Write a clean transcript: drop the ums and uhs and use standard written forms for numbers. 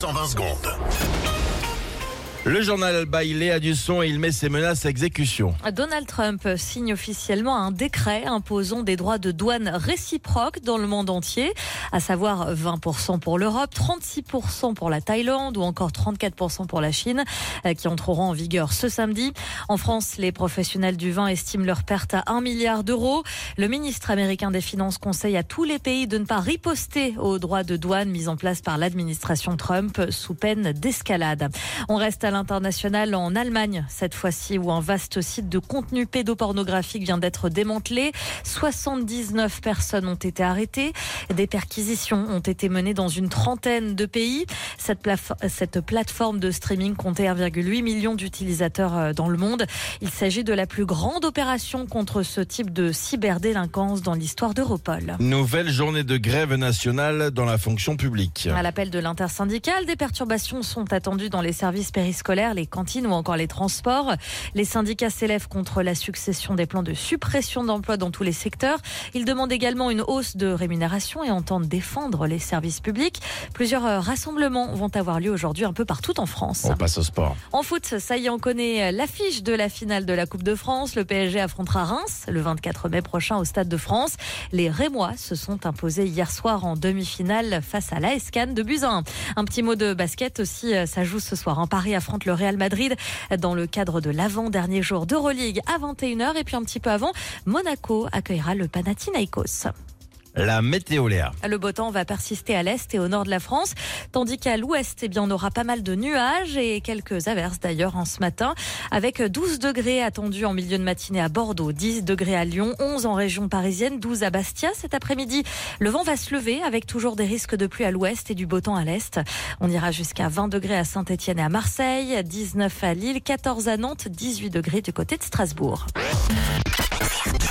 120 secondes. Le journal by Léa Dusson et il met ses menaces à exécution. Donald Trump signe officiellement un décret imposant des droits de douane réciproques dans le monde entier, à savoir 20% pour l'Europe, 36% pour la Thaïlande ou encore 34% pour la Chine, qui entreront en vigueur ce samedi. En France, les professionnels du vin estiment leur perte à 1 milliard d'euros. Le ministre américain des Finances conseille à tous les pays de ne pas riposter aux droits de douane mis en place par l'administration Trump sous peine d'escalade. On reste à l'international en Allemagne, cette fois-ci, où un vaste site de contenu pédopornographique vient d'être démantelé. 79 personnes ont été arrêtées. Des perquisitions ont été menées dans une trentaine de pays. Cette plateforme de streaming comptait 1,8 million d'utilisateurs dans le monde. Il s'agit de la plus grande opération contre ce type de cyberdélinquance dans l'histoire d'Europol. Nouvelle journée de grève nationale dans la fonction publique. À l'appel de l'intersyndicale, des perturbations sont attendues dans les services périscolaires, les cantines ou encore les transports. Les syndicats s'élèvent contre la succession des plans de suppression d'emplois dans tous les secteurs. Ils demandent également une hausse de rémunération et entendent défendre les services publics. Plusieurs rassemblements vont avoir lieu aujourd'hui un peu partout en France. On passe au sport. En foot, ça y est, on connaît l'affiche de la finale de la Coupe de France. Le PSG affrontera Reims le 24 mai prochain au Stade de France. Les Rémois se sont imposés hier soir en demi-finale face à l'AS Cannes de buts à 1. Un petit mot de basket aussi, ça joue ce soir. Paris affronte le Real Madrid dans le cadre de l'avant-dernier jour d'Euroleague à 21h. Et puis un petit peu avant, Monaco accueillera le Panathinaikos. La météo, Léa. Le beau temps va persister à l'est et au nord de la France, tandis qu'à l'ouest, on aura pas mal de nuages et quelques averses d'ailleurs ce matin, avec 12 degrés attendus en milieu de matinée à Bordeaux, 10 degrés à Lyon, 11 en région parisienne, 12 à Bastia. Cet après-midi, le vent va se lever avec toujours des risques de pluie à l'ouest et du beau temps à l'est. On ira jusqu'à 20 degrés à Saint-Étienne et à Marseille, 19 à Lille, 14 à Nantes, 18 degrés du côté de Strasbourg.